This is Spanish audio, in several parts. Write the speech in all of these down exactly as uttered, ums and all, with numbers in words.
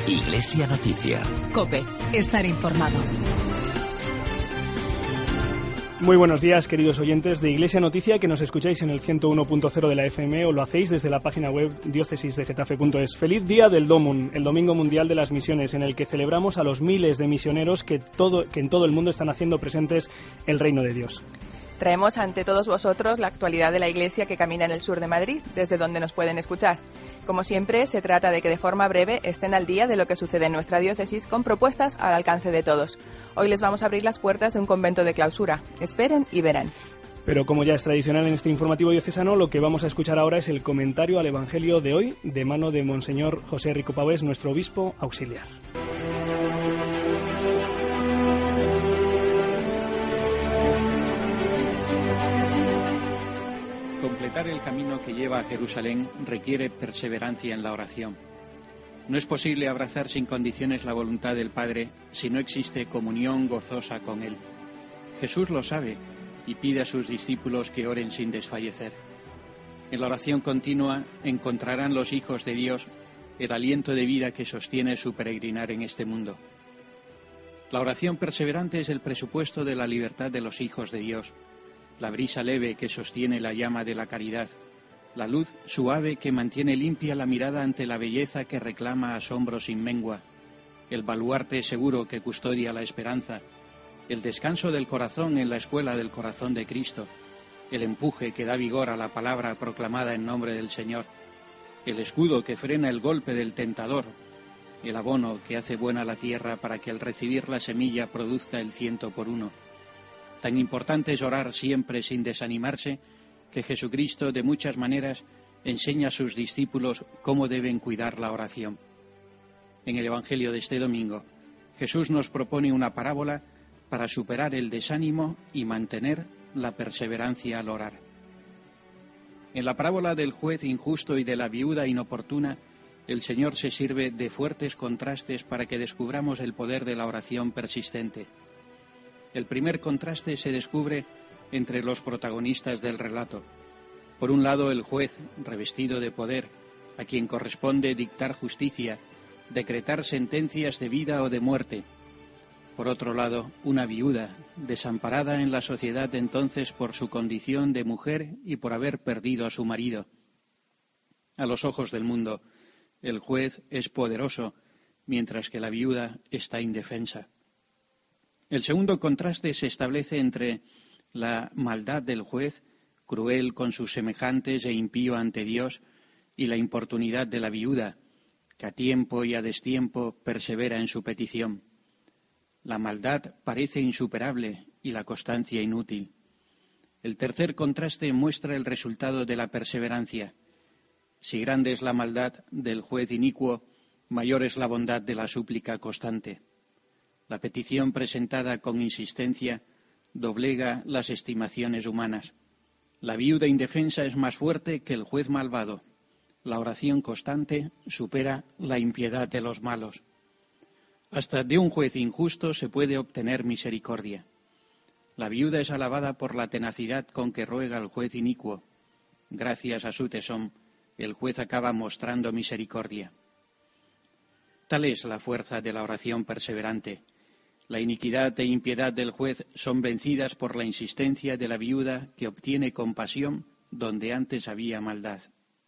Iglesia Noticia. COPE. Estar informado. Muy buenos días, queridos oyentes de Iglesia Noticia, que nos escucháis en el ciento uno punto cero de la F M o lo hacéis desde la página web diócesis de getafe punto es. Feliz día del Domum, el Domingo Mundial de las Misiones, en el que celebramos a los miles de misioneros que, todo, que en todo el mundo están haciendo presentes el reino de Dios. Traemos ante todos vosotros la actualidad de la Iglesia que camina en el sur de Madrid, desde donde nos pueden escuchar. Como siempre, se trata de que de forma breve estén al día de lo que sucede en nuestra diócesis con propuestas al alcance de todos. Hoy les vamos a abrir las puertas de un convento de clausura. Esperen y verán. Pero como ya es tradicional en este informativo diocesano, lo que vamos a escuchar ahora es el comentario al Evangelio de hoy, de mano de Monseñor José Rico Paués, nuestro obispo auxiliar. Completar el camino que lleva a Jerusalén requiere perseverancia en la oración. No es posible abrazar sin condiciones la voluntad del Padre si no existe comunión gozosa con Él. Jesús lo sabe y pide a sus discípulos que oren sin desfallecer. En la oración continua encontrarán los hijos de Dios el aliento de vida que sostiene su peregrinar en este mundo. La oración perseverante es el presupuesto de la libertad de los hijos de Dios, la brisa leve que sostiene la llama de la caridad, la luz suave que mantiene limpia la mirada ante la belleza que reclama asombro sin mengua, el baluarte seguro que custodia la esperanza, el descanso del corazón en la escuela del corazón de Cristo, el empuje que da vigor a la palabra proclamada en nombre del Señor, el escudo que frena el golpe del tentador, el abono que hace buena la tierra para que al recibir la semilla produzca el ciento por uno. Tan importante es orar siempre sin desanimarse, que Jesucristo de muchas maneras enseña a sus discípulos cómo deben cuidar la oración. En el Evangelio de este domingo, Jesús nos propone una parábola para superar el desánimo y mantener la perseverancia al orar. En la parábola del juez injusto y de la viuda inoportuna, el Señor se sirve de fuertes contrastes para que descubramos el poder de la oración persistente. El primer contraste se descubre entre los protagonistas del relato. Por un lado, el juez, revestido de poder, a quien corresponde dictar justicia, decretar sentencias de vida o de muerte. Por otro lado, una viuda, desamparada en la sociedad de entonces por su condición de mujer y por haber perdido a su marido. A los ojos del mundo, el juez es poderoso, mientras que la viuda está indefensa. El segundo contraste se establece entre la maldad del juez, cruel con sus semejantes e impío ante Dios, y la importunidad de la viuda, que a tiempo y a destiempo persevera en su petición. La maldad parece insuperable y la constancia inútil. El tercer contraste muestra el resultado de la perseverancia. Si grande es la maldad del juez inicuo, mayor es la bondad de la súplica constante. La petición presentada con insistencia doblega las estimaciones humanas. La viuda indefensa es más fuerte que el juez malvado. La oración constante supera la impiedad de los malos. Hasta de un juez injusto se puede obtener misericordia. La viuda es alabada por la tenacidad con que ruega al juez inicuo. Gracias a su tesón, el juez acaba mostrando misericordia. Tal es la fuerza de la oración perseverante. La iniquidad e impiedad del juez son vencidas por la insistencia de la viuda que obtiene compasión donde antes había maldad.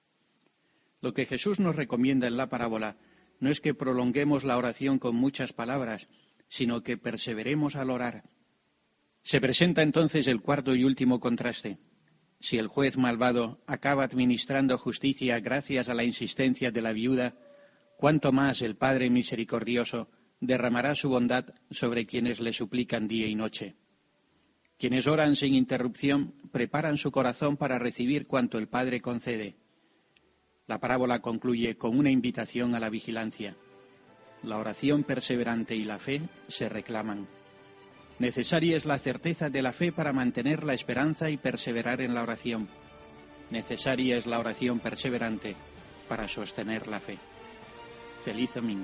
Lo que Jesús nos recomienda en la parábola no es que prolonguemos la oración con muchas palabras, sino que perseveremos al orar. Se presenta entonces el cuarto y último contraste. Si el juez malvado acaba administrando justicia gracias a la insistencia de la viuda, cuánto más el Padre misericordioso derramará su bondad sobre quienes le suplican día y noche. Quienes oran sin interrupción preparan su corazón para recibir cuanto el Padre concede. La parábola concluye con una invitación a la vigilancia. La oración perseverante y la fe se reclaman. Necesaria es la certeza de la fe para mantener la esperanza y perseverar en la oración. Necesaria es la oración perseverante para sostener la fe. Feliz domingo.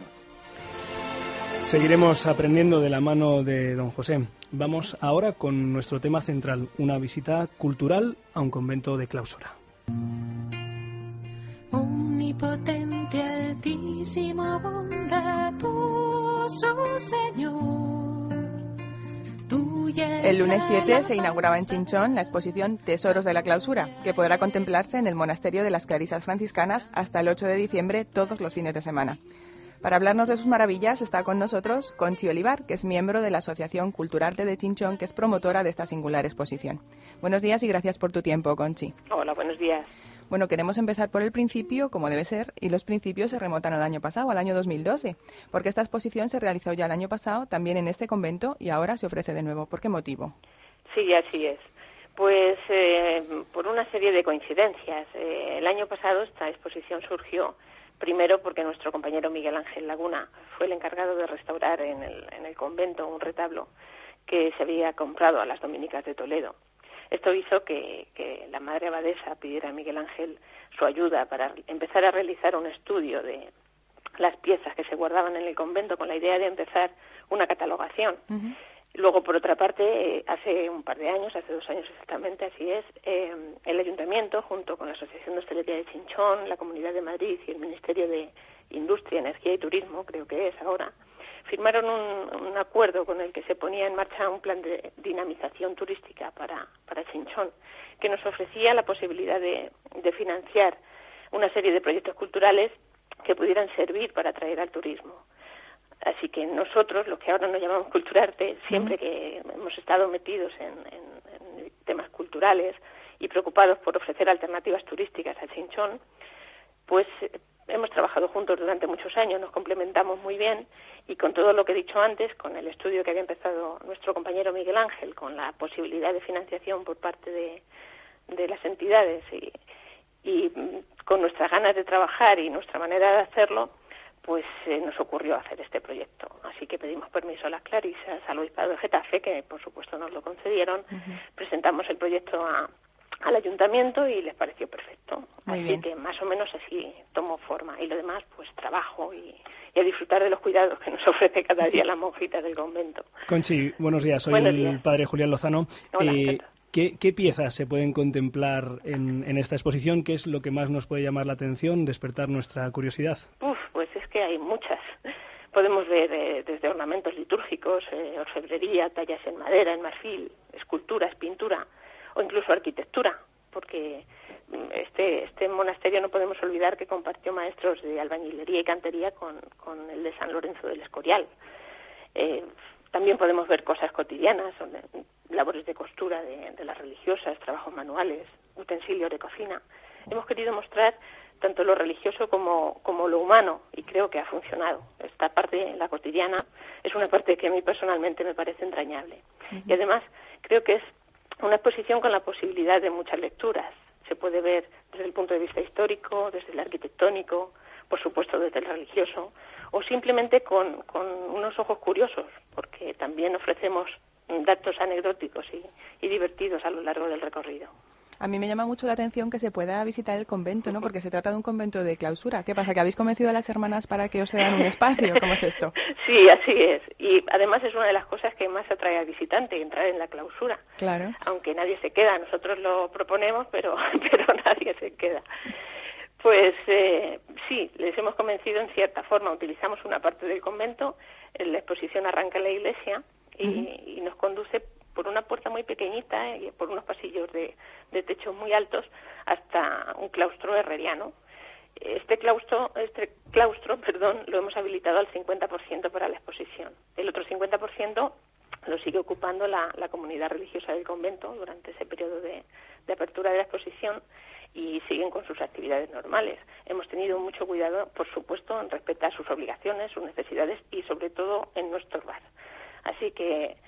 Seguiremos aprendiendo de la mano de don José. Vamos ahora con nuestro tema central, una visita cultural a un convento de clausura. Omnipotente, altísimo, bondad precioso Señor. El lunes siete se inauguraba en Chinchón la exposición Tesoros de la Clausura, que podrá contemplarse en el Monasterio de las Clarisas Franciscanas hasta el ocho de diciembre todos los fines de semana. Para hablarnos de sus maravillas está con nosotros Conchi Olivar, que es miembro de la Asociación Culturarte de Chinchón, que es promotora de esta singular exposición. Buenos días y gracias por tu tiempo, Conchi. Hola, buenos días. Bueno, queremos empezar por el principio, como debe ser, y los principios se remontan al año pasado, al año dos mil doce, porque esta exposición se realizó ya el año pasado, también en este convento, y ahora se ofrece de nuevo. ¿Por qué motivo? Sí, así es. Pues eh, por una serie de coincidencias. Eh, el año pasado esta exposición surgió primero porque nuestro compañero Miguel Ángel Laguna fue el encargado de restaurar en el, en el convento un retablo que se había comprado a las dominicas de Toledo. Esto hizo que, que la madre abadesa pidiera a Miguel Ángel su ayuda para empezar a realizar un estudio de las piezas que se guardaban en el convento con la idea de empezar una catalogación. Uh-huh. Luego, por otra parte, hace un par de años, hace dos años exactamente, así es, eh, el Ayuntamiento, junto con la Asociación de Hostelería de Chinchón, la Comunidad de Madrid y el Ministerio de Industria, Energía y Turismo, creo que es ahora, firmaron un, un acuerdo con el que se ponía en marcha un plan de dinamización turística para, para Chinchón, que nos ofrecía la posibilidad de, de financiar una serie de proyectos culturales que pudieran servir para atraer al turismo. Así que nosotros, los que ahora nos llamamos Culturarte, siempre que hemos estado metidos en, en, en temas culturales y preocupados por ofrecer alternativas turísticas a Chinchón, pues hemos trabajado juntos durante muchos años, nos complementamos muy bien y con todo lo que he dicho antes, con el estudio que había empezado nuestro compañero Miguel Ángel, con la posibilidad de financiación por parte de, de las entidades y, y con nuestras ganas de trabajar y nuestra manera de hacerlo, pues eh, nos ocurrió hacer este proyecto. Así que pedimos permiso a las Clarisas, al Obispado de Getafe, que por supuesto nos lo concedieron, uh-huh. Presentamos el proyecto a, al Ayuntamiento y les pareció perfecto. Muy así bien. Que más o menos así tomó forma. Y lo demás, pues trabajo y, y a disfrutar de los cuidados que nos ofrece cada día la monjita del convento. Conchi, buenos días. Soy buenos el días. padre Julián Lozano. Hola, eh, ¿qué, ¿Qué piezas se pueden contemplar en, en esta exposición? ¿Qué es lo que más nos puede llamar la atención, despertar nuestra curiosidad? Uf, pues es que hay muchas. Podemos ver eh, desde ornamentos litúrgicos, eh, orfebrería, tallas en madera, en marfil, esculturas, pintura o incluso arquitectura, porque este, este monasterio no podemos olvidar que compartió maestros de albañilería y cantería con, con el de San Lorenzo del Escorial. Eh, también podemos ver cosas cotidianas, labores de costura de, de las religiosas, trabajos manuales, utensilios de cocina. Hemos querido mostrar tanto lo religioso como, como lo humano, y creo que ha funcionado. Esta parte, la cotidiana, es una parte que a mí personalmente me parece entrañable. Uh-huh. Y además creo que es una exposición con la posibilidad de muchas lecturas. Se puede ver desde el punto de vista histórico, desde el arquitectónico, por supuesto desde el religioso, o simplemente con, con unos ojos curiosos, porque también ofrecemos datos anecdóticos y, y divertidos a lo largo del recorrido. A mí me llama mucho la atención que se pueda visitar el convento, ¿no? Porque se trata de un convento de clausura. ¿Qué pasa? ¿Que habéis convencido a las hermanas para que os cedan un espacio? ¿Cómo es esto? Sí, así es. Y además es una de las cosas que más atrae al visitante, entrar en la clausura. Claro. Aunque nadie se queda. Nosotros lo proponemos, pero, pero nadie se queda. Pues eh, sí, les hemos convencido en cierta forma. Utilizamos una parte del convento, la exposición arranca en la iglesia y, uh-huh. y nos conduce por una puerta muy pequeñita y por unos pasillos de, de techos muy altos hasta un claustro herreriano. Este claustro, este claustro, perdón, lo hemos habilitado al cincuenta por ciento para la exposición. El otro cincuenta por ciento lo sigue ocupando la, la comunidad religiosa del convento durante ese periodo de, de apertura de la exposición y siguen con sus actividades normales. Hemos tenido mucho cuidado, por supuesto, en respetar sus obligaciones, sus necesidades y, sobre todo, en no estorbar. Así que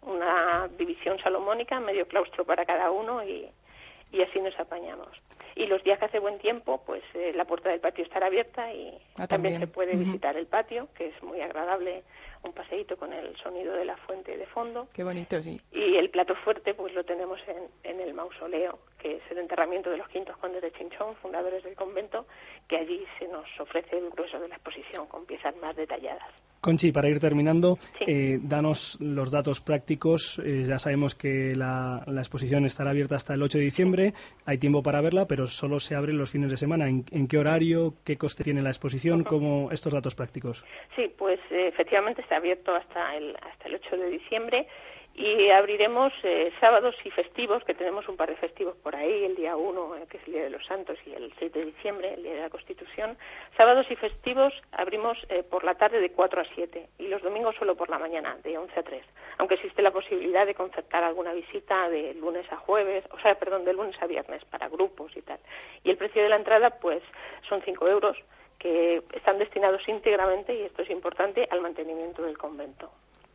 una división salomónica, medio claustro para cada uno y, y así nos apañamos. Y los días que hace buen tiempo, pues eh, la puerta del patio estará abierta y ah, también. también se puede uh-huh. visitar el patio, que es muy agradable, un paseíto con el sonido de la fuente de fondo. Qué bonito, sí. Y el plato fuerte pues lo tenemos en, en el mausoleo, que es el enterramiento de los quintos condes de Chinchón, fundadores del convento, que allí se nos ofrece el grueso de la exposición con piezas más detalladas. Conchi, para ir terminando, sí. eh, danos los datos prácticos. Eh, ya sabemos que la, la exposición estará abierta hasta el ocho de diciembre. Hay tiempo para verla, pero solo se abre los fines de semana. ¿En, en qué horario? ¿Qué coste tiene la exposición? Uh-huh. ¿Cómo estos datos prácticos? Sí, pues eh, efectivamente está abierto hasta el, hasta el ocho de diciembre. Y abriremos eh, sábados y festivos, que tenemos un par de festivos por ahí, el día uno, eh, que es el Día de los Santos, y el seis de diciembre, el Día de la Constitución. Sábados y festivos abrimos eh, por la tarde de cuatro a siete, y los domingos solo por la mañana, de once a tres. Aunque existe la posibilidad de concertar alguna visita de lunes a jueves, o sea, perdón, de lunes a viernes, para grupos y tal. Y el precio de la entrada, pues, son cinco euros, que están destinados íntegramente, y esto es importante, al mantenimiento del convento.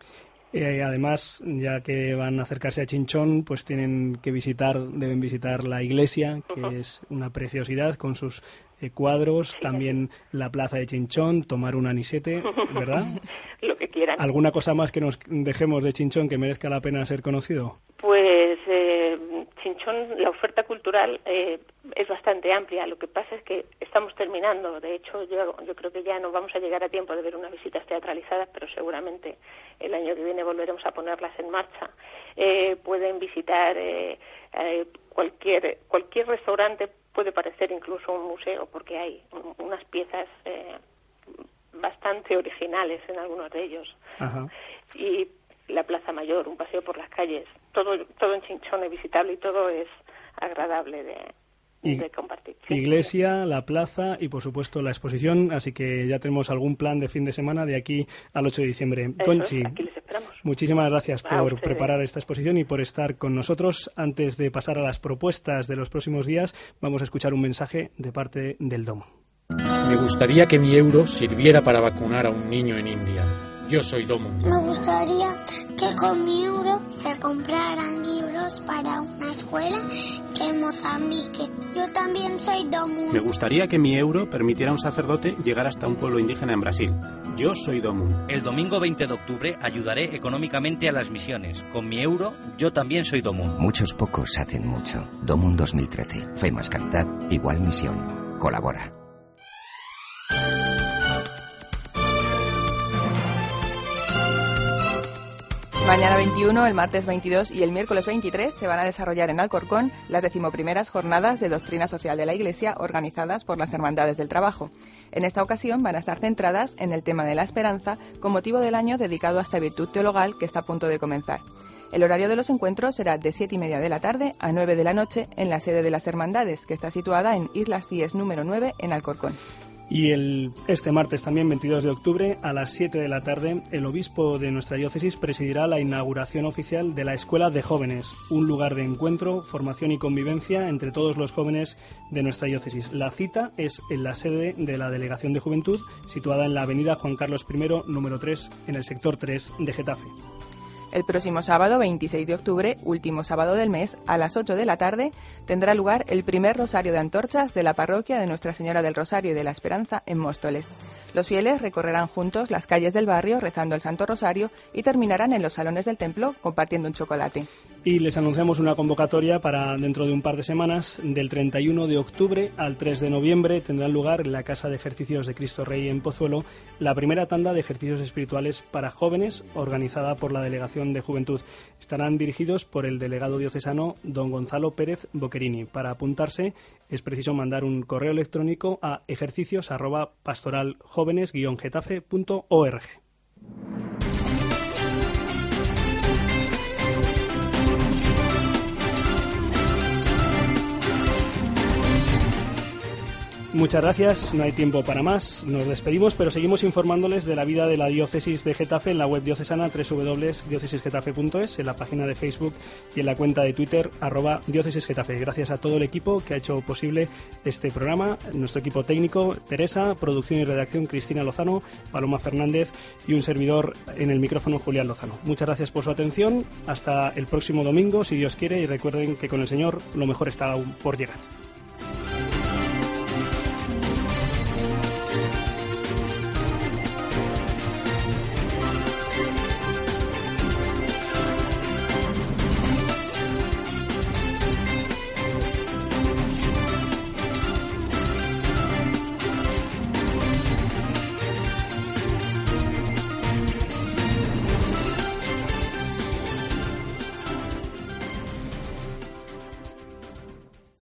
Eh, además, ya que van a acercarse a Chinchón, pues tienen que visitar, deben visitar la iglesia, que uh-huh. es una preciosidad con sus eh, cuadros, sí. También la plaza de Chinchón, tomar un anisete, ¿verdad? Lo que quieran. ¿Alguna cosa más que nos dejemos de Chinchón que merezca la pena ser conocido? Pues eh, Chinchón, la oferta cultural eh, es bastante amplia. Lo que pasa es que estamos terminando. De hecho, yo, yo creo que ya no vamos a llegar a tiempo de ver unas visitas teatralizadas, pero seguramente el año que viene volveremos a ponerlas en marcha. Eh, pueden visitar eh, eh, cualquier cualquier restaurante, puede parecer incluso un museo, porque hay un, unas piezas eh, bastante originales en algunos de ellos. Ajá. Y la Plaza Mayor, un paseo por las calles, todo todo en Chinchón es visitable y todo es agradable de, y, de compartir. Sí. Iglesia, la plaza y, por supuesto, la exposición, así que ya tenemos algún plan de fin de semana de aquí al ocho de diciembre. Eso Conchi, es, aquí les esperamos. Muchísimas gracias A por ustedes. preparar esta exposición y por estar con nosotros. Antes de pasar a las propuestas de los próximos días, vamos a escuchar un mensaje de parte del Domo. Me gustaría que mi euro sirviera para vacunar a un niño en India. Yo soy Domo. Me gustaría que con mi euro se compraran libros para una escuela que en Mozambique. Yo también soy Domo. Me gustaría que mi euro permitiera a un sacerdote llegar hasta un pueblo indígena en Brasil. Yo soy Domo. El domingo veinte de octubre ayudaré económicamente a las misiones. Con mi euro, yo también soy Domo. Muchos pocos hacen mucho. Domun dos mil trece. Fe más calidad, igual misión. Colabora. Mañana veintiuno, el martes veintidós y el miércoles veintitrés se van a desarrollar en Alcorcón las decimoprimeras jornadas de doctrina social de la Iglesia organizadas por las Hermandades del Trabajo. En esta ocasión van a estar centradas en el tema de la esperanza con motivo del año dedicado a esta virtud teologal que está a punto de comenzar. El horario de los encuentros será de siete y media de la tarde a nueve de la noche en la sede de las Hermandades, que está situada en Islas Cíes número nueve en Alcorcón. Y el, este martes también, veintidós de octubre, a las siete de la tarde, el obispo de nuestra diócesis presidirá la inauguración oficial de la Escuela de Jóvenes, un lugar de encuentro, formación y convivencia entre todos los jóvenes de nuestra diócesis. La cita es en la sede de la Delegación de Juventud, situada en la avenida Juan Carlos primero, número tres, en el sector tres de Getafe. El próximo sábado, veintiséis de octubre, último sábado del mes, a las ocho de la tarde, tendrá lugar el primer rosario de antorchas de la parroquia de Nuestra Señora del Rosario y de la Esperanza en Móstoles. Los fieles recorrerán juntos las calles del barrio rezando el Santo Rosario y terminarán en los salones del templo compartiendo un chocolate. Y les anunciamos una convocatoria para dentro de un par de semanas. Del treinta y uno de octubre al tres de noviembre tendrán lugar en la Casa de Ejercicios de Cristo Rey en Pozuelo la primera tanda de ejercicios espirituales para jóvenes organizada por la Delegación de Juventud. Estarán dirigidos por el delegado diocesano don Gonzalo Pérez Boquerini. Para apuntarse es preciso mandar un correo electrónico a ejercicios arroba pastoraljóvenes guion getafe punto org. Muchas gracias, no hay tiempo para más, nos despedimos, pero seguimos informándoles de la vida de la diócesis de Getafe en la web diocesana doble u doble u doble u punto diócesis getafe punto es, en la página de Facebook y en la cuenta de Twitter arroba diócesis getafe. Gracias a todo el equipo que ha hecho posible este programa, nuestro equipo técnico, Teresa, producción y redacción, Cristina Lozano, Paloma Fernández y un servidor en el micrófono, Julián Lozano. Muchas gracias por su atención, hasta el próximo domingo, si Dios quiere, y recuerden que con el Señor lo mejor está aún por llegar.